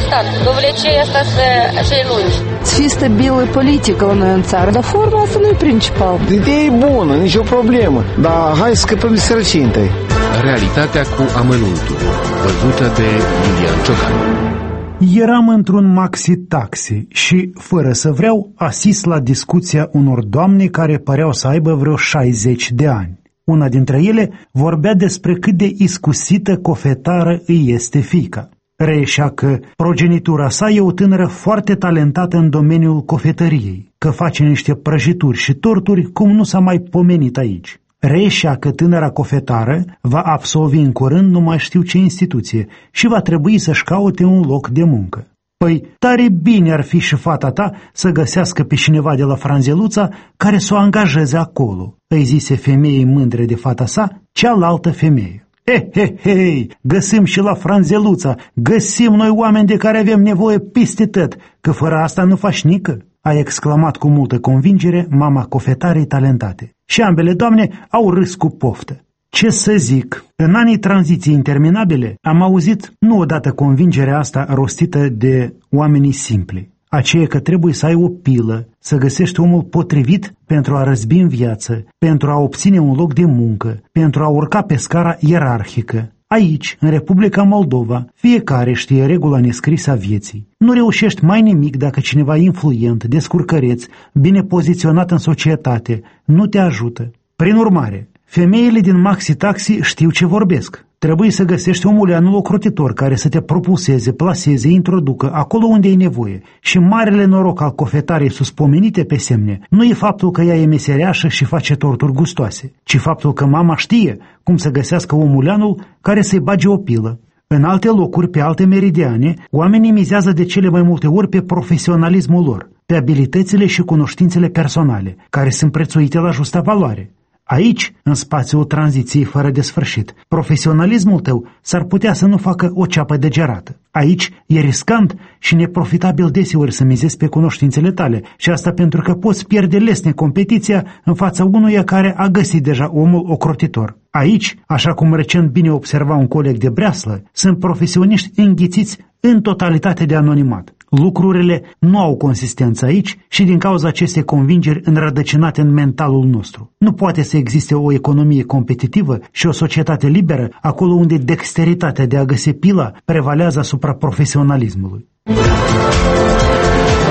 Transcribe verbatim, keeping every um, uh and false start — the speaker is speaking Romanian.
stat. Dovlecei asta să așa lungi. Să fie stabilă politică la noi în țară, dar forma asta nu e principal. Ideea e bună, nicio problemă, dar hai să scăpăm de sărăcie întâi. Realitatea cu amănuntul, văzută de Iulian Ciocan. Eram într-un maxi-taxi și, fără să vreau, asist la discuția unor doamne care păreau să aibă vreo șaizeci de ani. Una dintre ele vorbea despre cât de iscusită cofetară îi este fiica. Reieșea că progenitura sa e o tânără foarte talentată în domeniul cofetăriei, că face niște prăjituri și torturi cum nu s-a mai pomenit aici. Reieșea că tânăra cofetară va absolvi în curând nu mai știu ce instituție și va trebui să-și caute un loc de muncă. Păi, tare bine ar fi și fata ta să găsească pe cineva de la Franzeluța care să o angajeze acolo, îi zise femeii mândre de fata sa, cealaltă femeie. He, he, he, găsim și la Franzeluța, găsim noi oameni de care avem nevoie peste tot, că fără asta nu faci nică, a exclamat cu multă convingere mama cofetarei talentate. Și ambele doamne au râs cu poftă. Ce să zic, în anii tranziției interminabile am auzit nu odată convingerea asta rostită de oamenii simpli, aceea că trebuie să ai o pilă, să găsești omul potrivit pentru a răzbi în viață, pentru a obține un loc de muncă, pentru a urca pe scara ierarhică. Aici, în Republica Moldova, fiecare știe regula nescrisă a vieții. Nu reușești mai nimic dacă cineva influent, descurcăreț, bine poziționat în societate, nu te ajută. Prin urmare, femeile din maxi-taxi știu ce vorbesc. Trebuie să găsești omuleanul ocrotitor care să te propulseze, plaseze, introducă acolo unde ai nevoie. Și marele noroc al cofetarei suspomenite pe semne nu e faptul că ea e mesereașă și face torturi gustoase, ci faptul că mama știe cum să găsească omuleanul care să-i bage o pilă. În alte locuri, pe alte meridiane, oamenii mizează de cele mai multe ori pe profesionalismul lor, pe abilitățile și cunoștințele personale, care sunt prețuite la justa valoare. Aici, în spațiul tranziției fără de sfârșit, profesionalismul tău s-ar putea să nu facă o ceapă degerată. Aici e riscant și neprofitabil deseori să mizezi pe cunoștințele tale și asta pentru că poți pierde lesne competiția în fața unuia care a găsit deja omul ocrotitor. Aici, așa cum recent bine observa un coleg de breaslă, sunt profesioniști înghițiți în totalitate de anonimat. Lucrurile nu au consistență aici și din cauza acestei convingeri înrădăcinate în mentalul nostru. Nu poate să existe o economie competitivă și o societate liberă acolo unde dexteritatea de a găsi pila prevalează asupra profesionalismului.